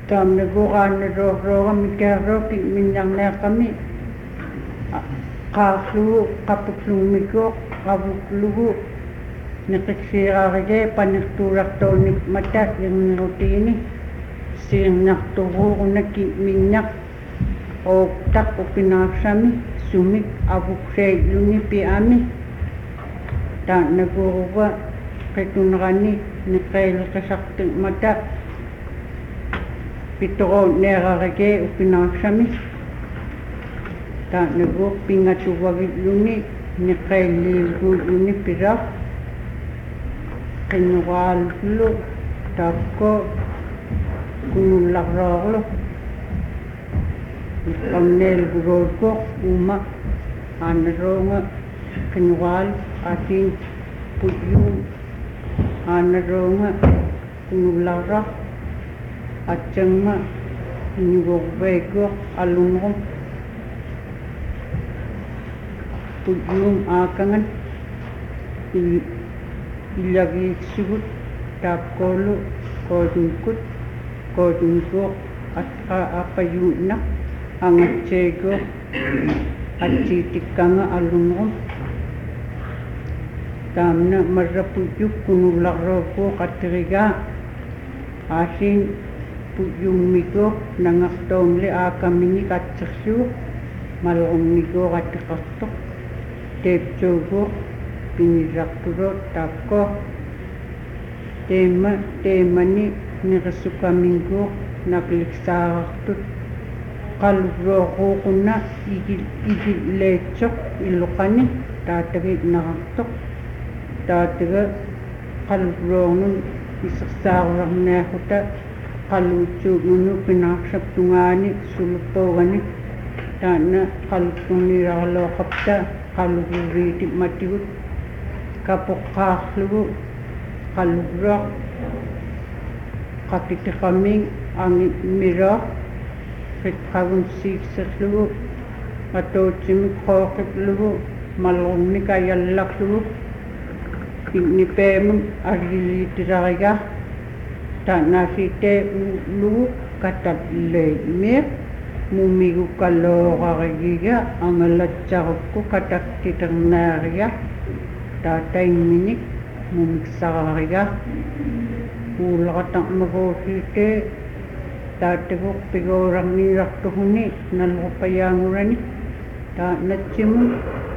Tamne bukan roh mikro minang kami kasu kapuklu mikro kabuklu nakisirarige paniturak tonik mata yung rutini sing nakturo naki minyak o tak o pinaksami sumik abukse luni piami ta naguruwa ketunrani nikail kasakti mata pitoro nerarige o pinaksami ta nagu pingatuwagit luni nikail luni pirak kinuwal lu tapko kunulakralo kamnel guroko uma anaronga kinuwal ating puyu anaronga kunulakra atjangma inyugogbego alungom puyum akangan ilagi sugut tapkolu kodungko at apayuna ang atsego at sitikanga alungom tamna marapuyuk kunulakro ko katriga asin puyung miko nangaktong le akamini katsaksu malong miko katikastok tepjogo pinirakuro tapko tema ni nirasuka minggo nakliksaraktut kalugro ko kuna igil lechok ilokani tatagit nakaktok tataga kalugro nun isaksarang nakuta kalucho nunu pinaksap tungani sulupogani tana kalugong nirakalokapta kaluguriti matigut kapokaklu kalugro kakitikaming ang mira kitkagun siksaklu atotsim kokitlu malongni kayallaklu ignipemum agilitiraga tanasite lu katatle mir mumigu kalorariga angalatsarukku kataktitarnaria tatay minik mumiksarariga ulakatang magosite tatigok pigorang niraktuhuni nalupayangurani ta natsimu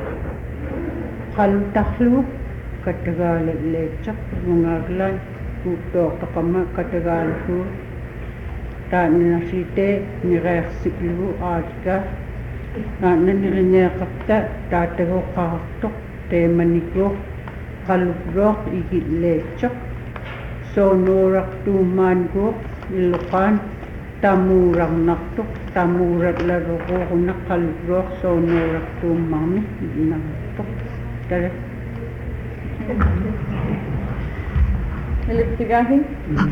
kalutaklu katagalatletsak mungaglan utok takama katagalatlu ta nasite nireksiklu atka na nanirinekapta tatigok kakaktok temaniko kalugrok igitletsak sonorak tumango ilukan tamurang naktok tamurat laro ko nakalugrok sonorak tumami naktok tara Electricahin?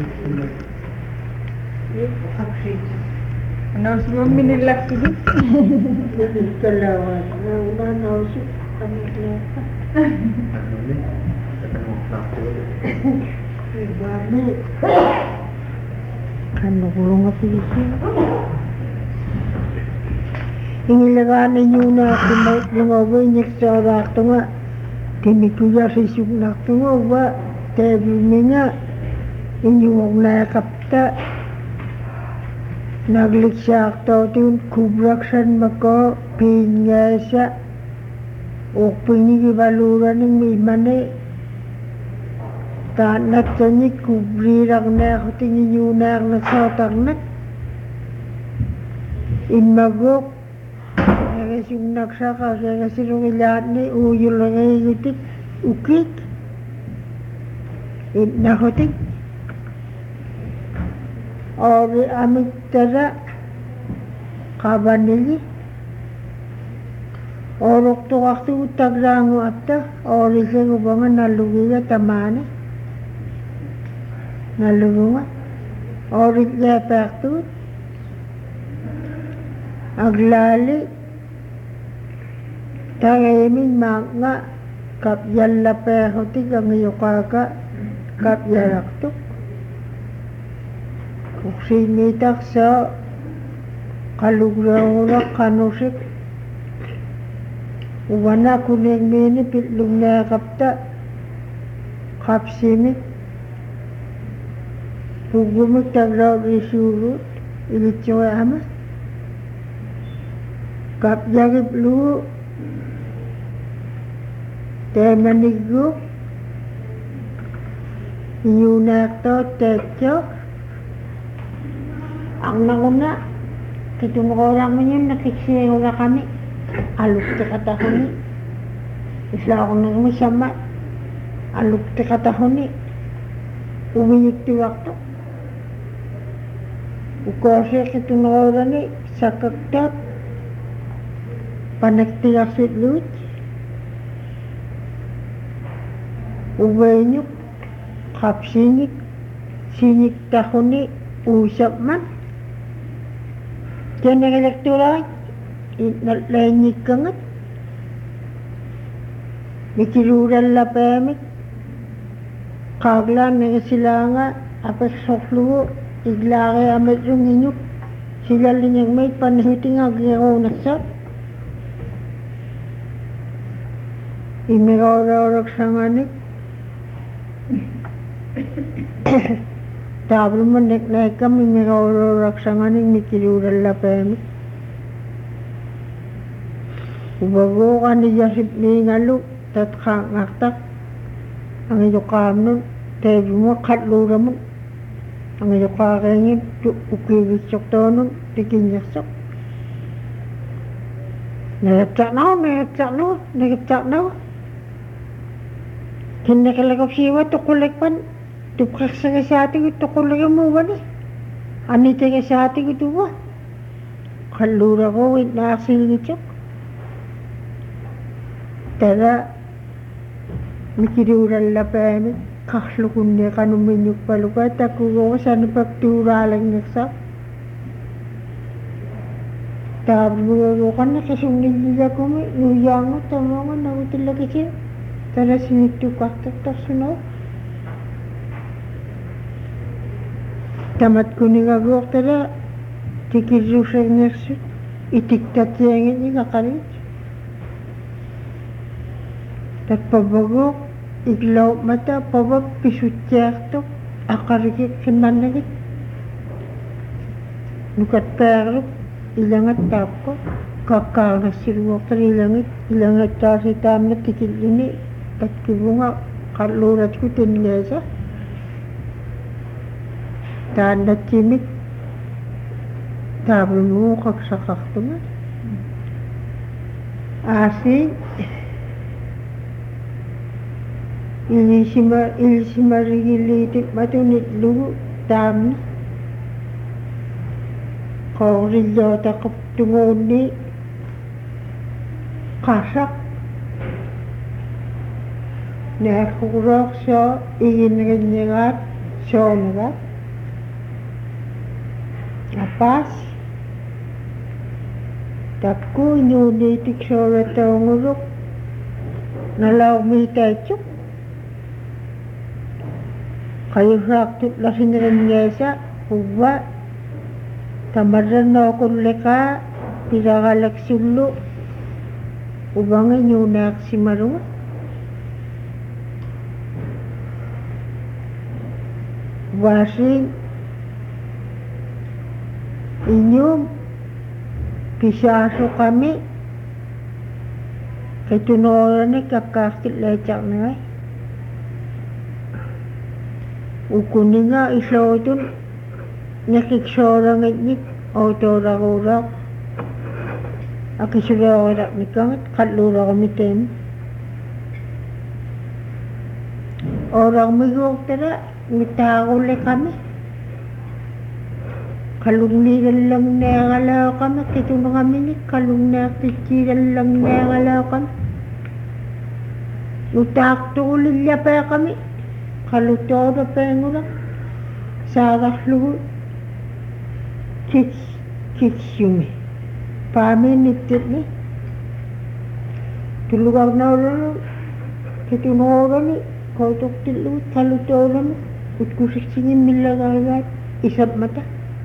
Announce mo minilak sige? Kalawan na kami leka Ibami kanulong nga pisi ingilaganin nyo na lumabay niya sa rakto nga tinikuya sa isip nakto nga ba tebi niya inyong nakapta nagliksak to tin kubraksan mako pingesa o pinigibaluran ng mimane tanat tani kubrirang na ako tingin yun na ang nasotarnat inmagok kasi yung nagsaka kasi nung ilahat ni uyol lang ay itik ukik nakotik ori amik tara kabanili orok to waktu utagrango apta ori sa gubangan nalugiga tamana nalugunga ori lepektu aglali tagayimin mga kapyal lapehotik ang iyokaka kapyalaktuk uksiimitaksa qalugraura qanusik uwana kuningmini pitlungneaqapta qapsimik pugumik tagraurisuurut ilitsuama kapyagiplu temaniggu inyunakto tekyo ang nanguna kitunurang mo yun nakiksirura kami alukti katahuni isla ako nang masama alukti katahuni umiyik ti wakto ukose kitunurang ni sakagtap panagtiyasit lut uwenyuk kapsinyik sinyik tahuni usap man Diyan ang elektoral, nalainyik kangat. Mikirural la pemik. Kaglan nga sila nga, apes sokluo, iglaki amet yung inyuk. Sila linyang may panahiting agyaw nasat. Imiraw-raw sanganik. Tablo man naik kami miraw-raw sanganik mikirural la pemik. Ubago ka ni Yasip ni ngalu, tatkang aktak. Ang iyo kamnon, tebi mo katlura mo. Ang iyo kakengin, ukiwisok tonon, tikinyasok. Nagapsak na ako. Kinakalagap siwa, tukulik pan. Tukak sa kasati ko, tukulik mo ba ni? Anita kasati ko ito ba? Kalura ko, wait na aksilitsok. Tara, mikirural la pemik, kaslukun niya kanuminyuk palukat, ako ko sana pagturalang naksak. Tablo ko na kasungin nila ko may nuyang mo, tama ko na ko talaga siya. Tara sinitukak tak sunod. Tamat ko ni gagawak tara, tikirusag naksut, itiktat siyangin niya kakalit. Tat pabagok, iglaw mata, pabag pisutyaktok, akarikik kinmanagit. Nukat perok, ilangat tapko, kakao na sirwak tara ilangat tasi tamna tikil ini, at kibunga, kalurat ko tinlesa. Tanda cimik, tablo mo kagsakak naman. Asing, ilisimarigilitik matunit lugo, dami. Kaurilyo takap tungon ni kasak. Nakurok sa iginrinyagat, sonagat. Apas, tapko inulitik sa ratangurok, nalaw may tetsok. Kayo saktot lasing rin yesa, uwa, tamaran na akong leka, pirakalak sulo, ubangin yung naksimarunga. Wasing, inyong pisaso kami kay tunoran ni kakakit lecak na ukuni nga isaw ito nakiksorang itnik autorak-urak akisura-urak ni kangat katlura kami ten orang migok tara mitakuli kami kalungniran lang nangalaw kami, kito na kami ni kalungnakikiran lang nangalaw kami. Utakto ulilya pa kami, kaluto na pa yung ulang, sagas luho, kits yumi. Pami niptit ni, tulugaw na ulang, kito na ulang ni, kautok tilut, kaluto ulang, utkusik singin nilagagad. isap mata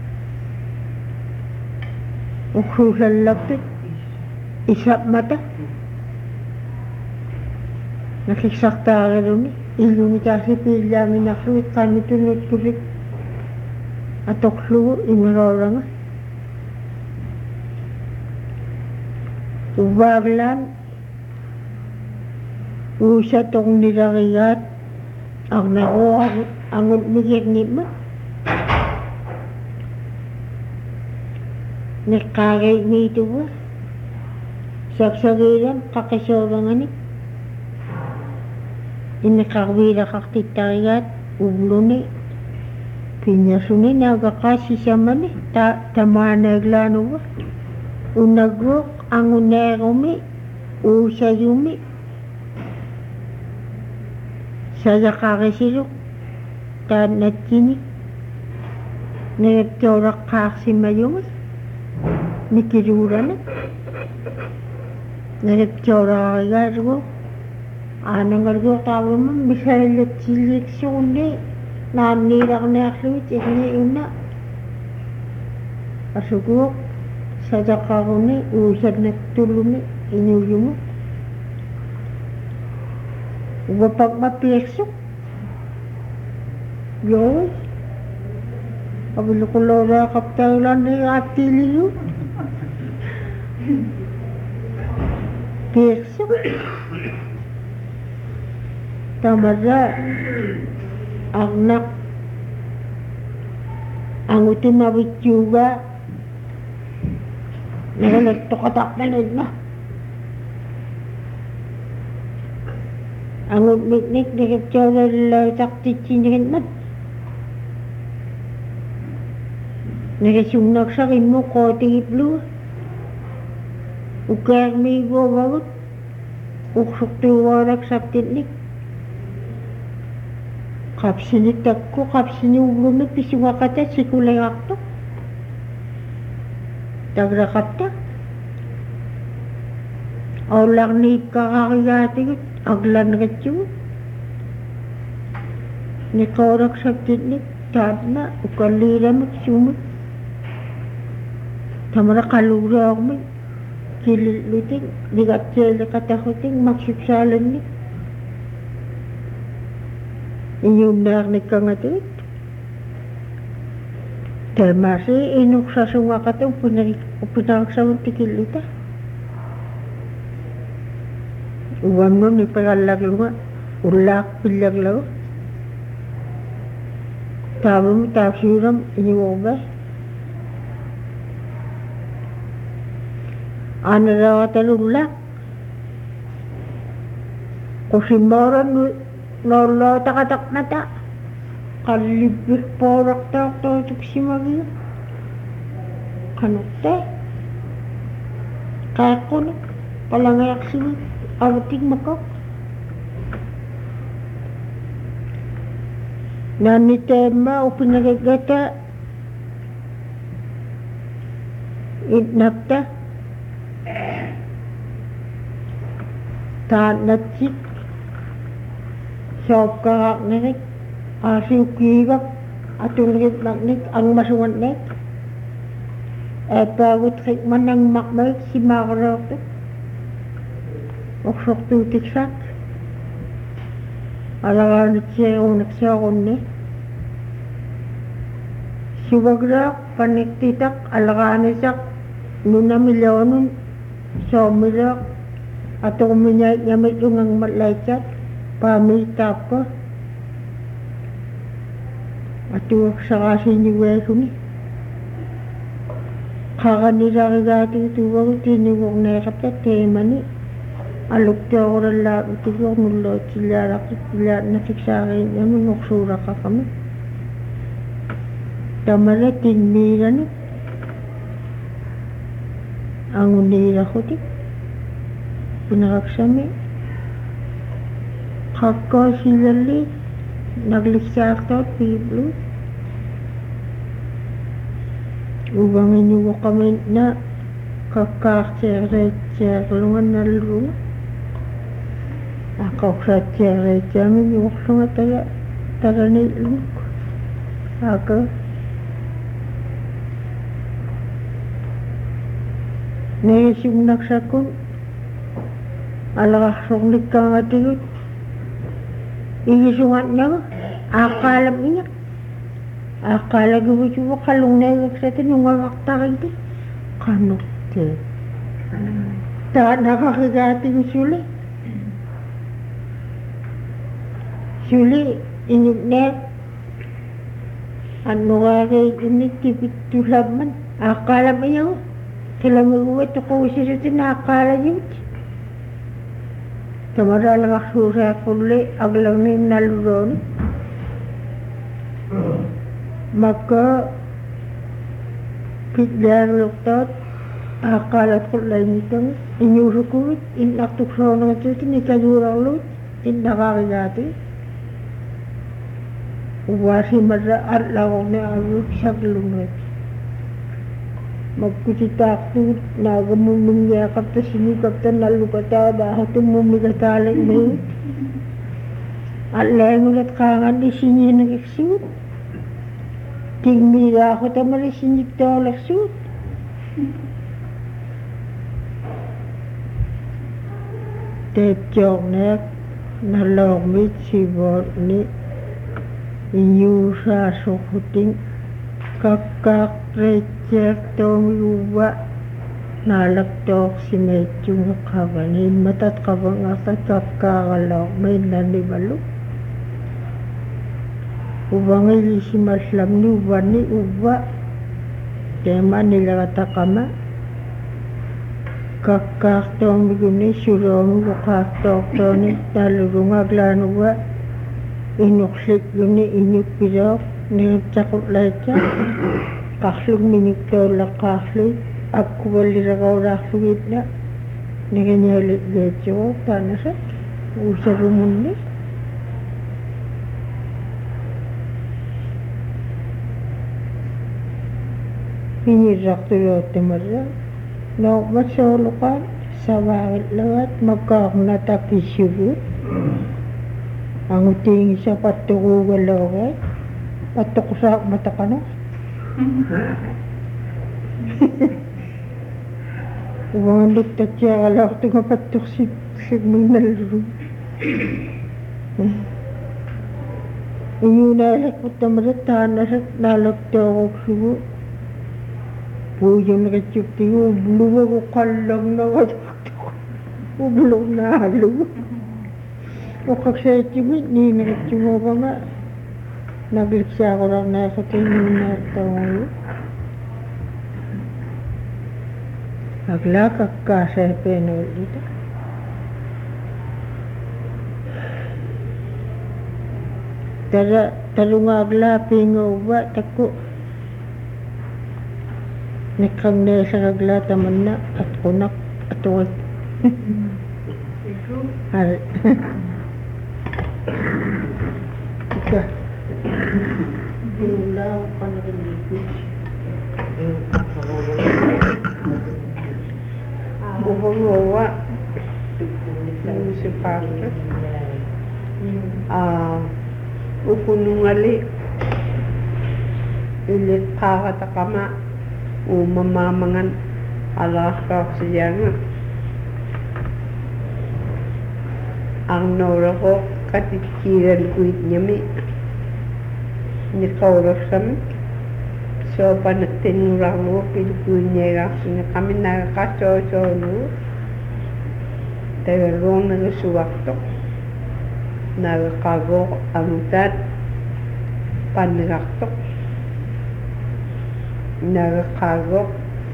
uksuusallaptut isap mata nakiksartaariluni illumitaasipiillaaminarluit qaamitunutkusik atoqlugu imirooranga uvaaglaan uusatoqnilarigaat arnaruagut angut mikirnimma niqqaagiigiitugu saksagiiram qaqisoorangani inniqarviilaqartittarigaat ulluni piñasuni naagaqaassisamani tamaaneeglaanugu unaguuq anguneerumi uusayumi sajaqarisiluq taannatsini neriptioraqqaarsimayumi nikiluulana neriptioraarigaatugu aanangalguuq taavuma misaillatsilliksuunni naanniilarniarluit irni una asuguuq sajaqaruni uusannattullumi inuujumu ugapaqma piirsuq yoos aviluqulooraaqaptarilaannigaattiililu piirsuq tamara arnaq angutimavitjuuga nagalattoqataqmanunna angut miknik nigiptioorallautartitsinigitmat nigisungnaksaqimmu qootigiplu ukeermiiguuvagut uqsuqtuugaalaksaptitnik qapsinitakku qapsiniullumi pisugaqata sikulegaqtuq tagraqatta aullarniikkaqarigaatigut aglanritsugu niqooraksaptitnik taatna ukalliiramik suumik tamara qaluuraormik kilillutik nigatseeliqataqutik maksupsaalannik inyunnaarnikkangatigit Termasi inuksasungaqata upinariksamun tikilita uamnu nipagallaglunga ullaaq pillaglagu taavum taafsiuram inuuba anaraqatan ullaaq qusimmooran noollootaqataqmata qallibbirpooraqtaaqtootuksimagiu qanutte qaaqquni qalangeaqsivik avatikmakaq naanniteemma upinagagata itnapta taannatsik soopkaqaqnerik aasiukiigak atulgitmaqnik angmasuannek eepaagutkik manangmaqmaik simaaqaroortuk uqsortuutiksak alaqaanitsiaruunakseorunni suvagraaq paniktitaq alaqaanisaq nunamiloonun soomiloq atuqminait yamitungangmatlaitsat paamiittaappa atuuqsaqaasiiniuaasuni qaqanilarigaatigu tuuvagut tiiniguqneeqapta teemani alukteoqurallaautigiornullootsilaalaqit ilaatnatiksaariinnamun uqsuuraqaqami tamara tinniirani anguniiraqutik pinaqaksami qaqqoosillalli naglissaartoot piiplu uvanginuuqaminna kakkaarteereitseerlunganallunga aqoqsaatseereitsaami yuuqlunga taranilluk aka nerisugnaksakun alaqarsornikkaangatigut igisungatnagu aaqqaalamiñaq aaqqaalaguvutuva qallungneegaksatun ungavaqtaqiti qanutte taanaqaqigaatigu suli iñukneek annuqaagait unikkipittulamman aaqqaalamiñagu qilamiguvat tuquusiratin aaqqaalajivut tamaraalaqarsuusaaqulli aglagnimnalurooni makka pitjaarluqtaat aaqqaalat qullainitang iñuusukuvit innaqtuksooneratutin ikajuurarluut innaqaaqigaati uwaasimarra allaqorne aruut saklunret makkutitaaqtuut naagamummingiaqapta sinikapta nallukataa daahatummummikataalaineut allaangulat qaanganni siniinakiksuut tingmiidaaqutamari siniktoolaksuut teepjoorneaq naloormit sivootni iñuusaasuquting kakkaaqreitsiartoomiguva naalaktoorsimeitsungeqqavani immatat qavangaartat kakkaaqaloormiinnanimalu uvangilisimallamni uvanni uva teemanilerataqama kakkaartoomiguni suloomigu qaartoortooni naalurungaaglaanuva inuqlikluni iñukpiloor niritsaqutlaitsa qarlugmiñuktoollaqqaarluit akkuvalliraqaulaarlugitna nigiñaalitleetsigo taanasat uusarumunni piñirraqtuloottimarra noormatsooluqaat savaagillagat makkaarnatakissugut angutiingisa pattuquugaloogaat pattuqusaaq mataqana uvangalluttatsiaqalaartunga pattuqsigminnalluru iñuunaalakkuttamarat taanasat naalaktooruqsugu puujunritsuktigu ubluvagu qallagnagat ublugnaalugu uqaqsaitsimit niineritsimuugama nagliksaaqulornaaqatinuunnaartagugu aglaa kakkaasaapeenuullita tarungaaglaa piingauva takku niqqangneesaqaglaa tamanna atqunaq atuqit hari ika biulau qanaqillikut uvanguva municipality ukunungali iliqqaaqataqama uumamaamangan alaaqaaqsiyaanga arnooraqo katikkiiralkuitñami niqauraksami soopanattinnurarlugu pilkuiñeegaarсуни qaminaaqassoosoolugu tagaluornerisuartoq naaqaaqooq angutaat pannigartoq naaqaaqooq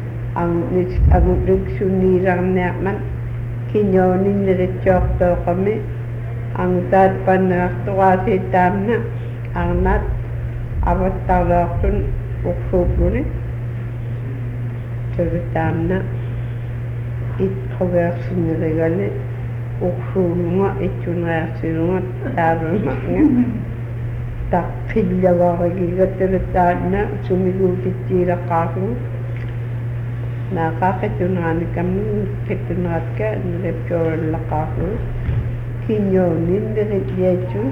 angutluksuniilarniarman kiñooninneritsoortooqami angutaat pannigartoqaasiittaamna arnaat avattarloortun uqsuupluni tavitaamna itquversinerigali uqsuulunga itsuneriarsilunga taavamaqnga taqqillavaarigigattalutaanna sumiguutittiilaqqaarlugu naaqaaqittuneraanikammi qittuneratka neripsoorallaqaarlugu kiñooninneritliatsun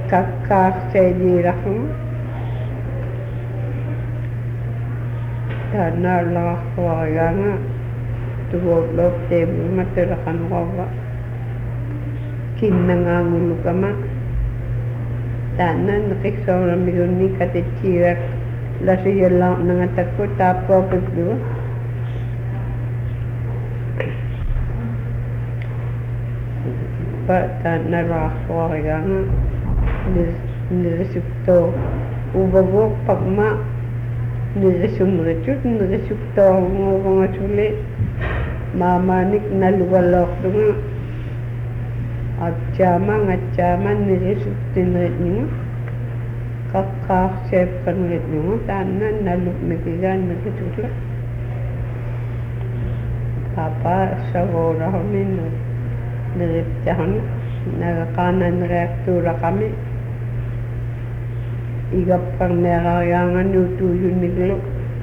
kakkaarseeliiraqunga taannaallaqartuarigaanga tuguutlooq teebuma tulaqanuqarra kinnangaangulukama taanna neqissooramigunni katitsiirak lasiyallarnangatakku taappoopiplugu pa taannalaqartuarigaanga nirisuktor uvaguuq paqma nirisumritut nirisuktoornguugungasuli maamaanik nalugalloortunga atchaama nirisuktinritninga qaqqaarsiappanritninga taanna nalukmikigaan nirisukla papa sagoorahumi niriptahuna nagaqaananeriartuulaqami igapparneerariaangani utuuyunniklu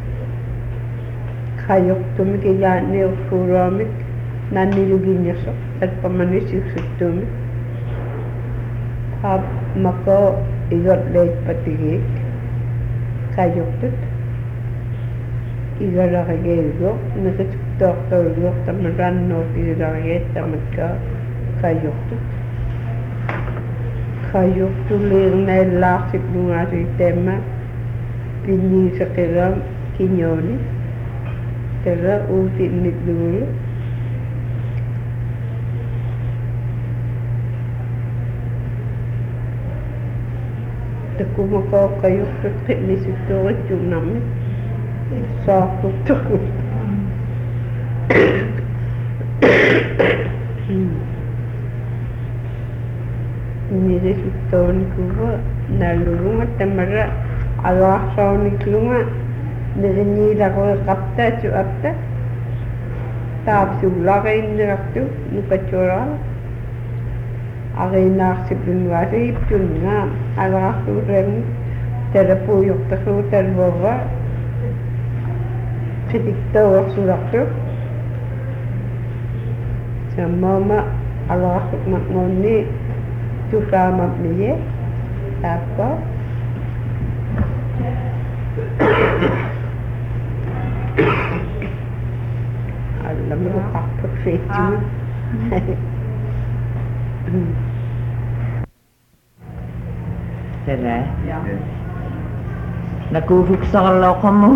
qayortumik ilaanniurfuuluamik nanniluginnersoq tatpamani siussuttuumik mako igorleitpatigiik qayortut igalarigeelugoq neqisuktoortoolugoq tamarannoot igalarigeet tamakka qayortut qayortuliirnaillaarsiplugaasuiteemma pinniiseqiram kiñooni tera uutinnitlugulu takumako qayortut qimmisuttuurittuunarmi saartuttuq nirisuttoonikuga nallulunga tamara alaarsoorniklunga nerinniilaruiqarta suapta taapsuulariinnerartu nukatsuoraa ariinaarsiplunnuasu iptunga alaarsuureerni talapuujortarsuu talvorra qitiktaorsulartu sammaama alaarsuqmaqnguunni tusaamapniye taappa allamruqartuksiitsugu Tala nakuufiksaqalloqamu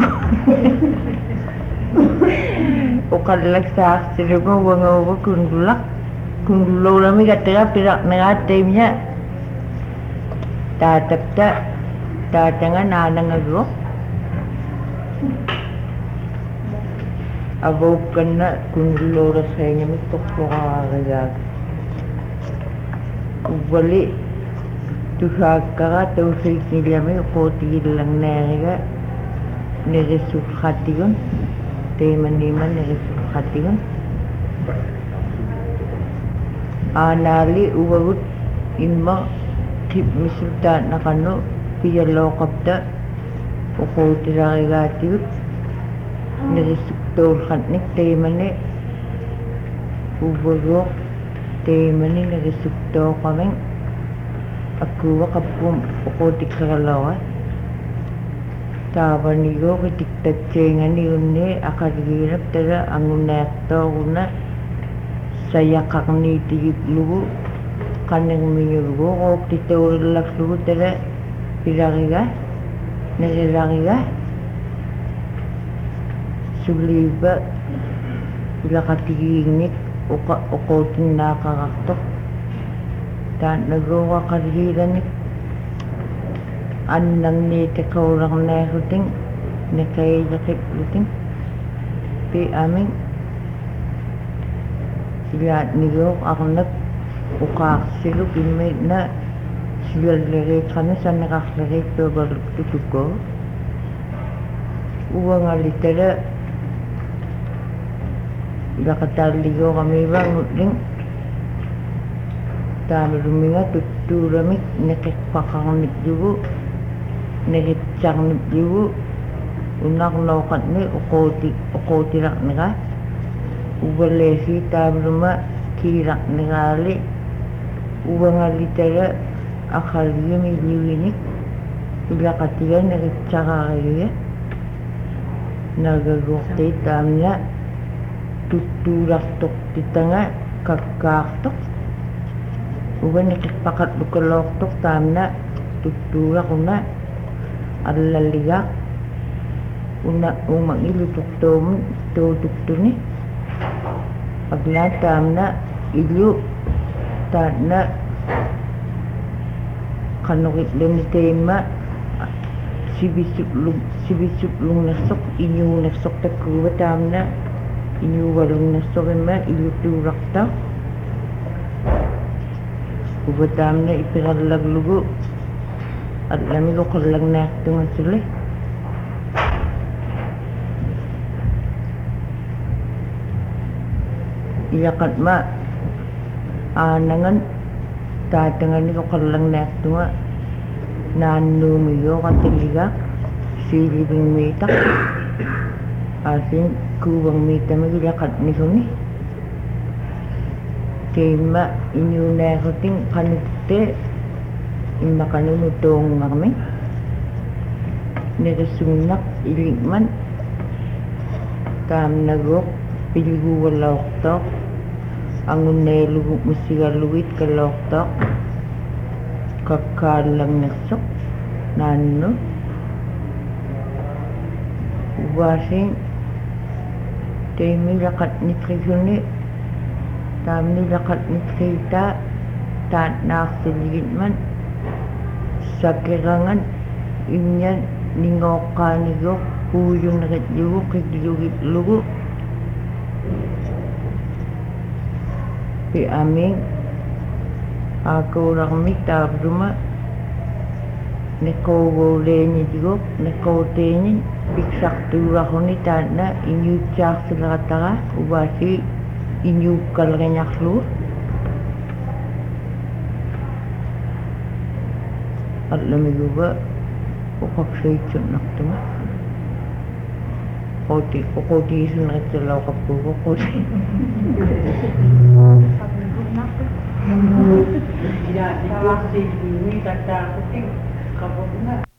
uqallaksaarsilugu wangaugu kungululamigattega piraqneraatteimia taatapta taatanga naanangaguq avukkanna kungulluurassaingamik toqsoqaarigaak uvvali tusaakkara tausiikniliami quutigillanneeriga nerissuqqatigun teemaniima nerissuqqatigun aanaali uvagut imma qimmisultaannaqannu piyallooqapta uquutilarigaatigut nerissuktoorqannik teemani uvaguuq teemani nerissuktoorqaming akkuuva qappum uquutikkarallawa taavanigo qitiktatsiinganigunni aqaligiinap tala angunaartooruna sayaqarniitigiplugu qanermiyulugu qooqtitaurillarlugu tala pilariga nerilariga suliipa ilaqatigiignik uquutinnaaqarartoq taannaguuqa qaligiilanik annarniiteqaularneeruting neqaileqipluting pi aming ilaatniguuq arnak uqaarsiluk immiitna sialleriiqani saneqarleriittuugaluktutukku uangalitala ilaqataalligooqamiivaangutling taamaluminga tuttuuramik neqiqqaqarniklugu neqitsarniklugu unarnooqatni uquutilaqniqa uvaleesi taamaluma kiilaqniqaali uvangalitala aqalligimilluginik ilaqatiga neqitsaqaariga nagagukti tamna tutulaktok titanga kakaktok uban nakikpakat lukaloktok tamna tutulak una alaligak una umangilutok tom tutuktuni pagla tamna ilu tana kanukit ni tema sibisutlung nasok inyu nasok takuwa tamna inyu walung nasok ema ilu turakta uba tamna ipiralag lugu at lamilo kalang naktungan sila iyakat ma anangan tatangan nilo kalang naktunga nanu miyo katiliga silibing mitak asin kuwang mita magilakat nito ni tema inyo nakating kanute imba kanunutong kami nirasunak iligman tam nagok piligu waloktok angun nailugu musigaluit kaloktok kakalang nasok nano wasing temi lakat nitrikuni tamni lakat nitrita tat naksaligit man sa kirangan inyan ningokanigo huyong nakatlugo kigilugit lugo pi aming ako rakmi tabruma neko leni digo neko teni piksak tura honi tanda inyu cak silakataka ubasi inyu kalganyak lu at lamigo ukak saychun naktuma okoti isun nakatalaw kapugo okoti Ya, di kelas ini kata kucing, kamu benar.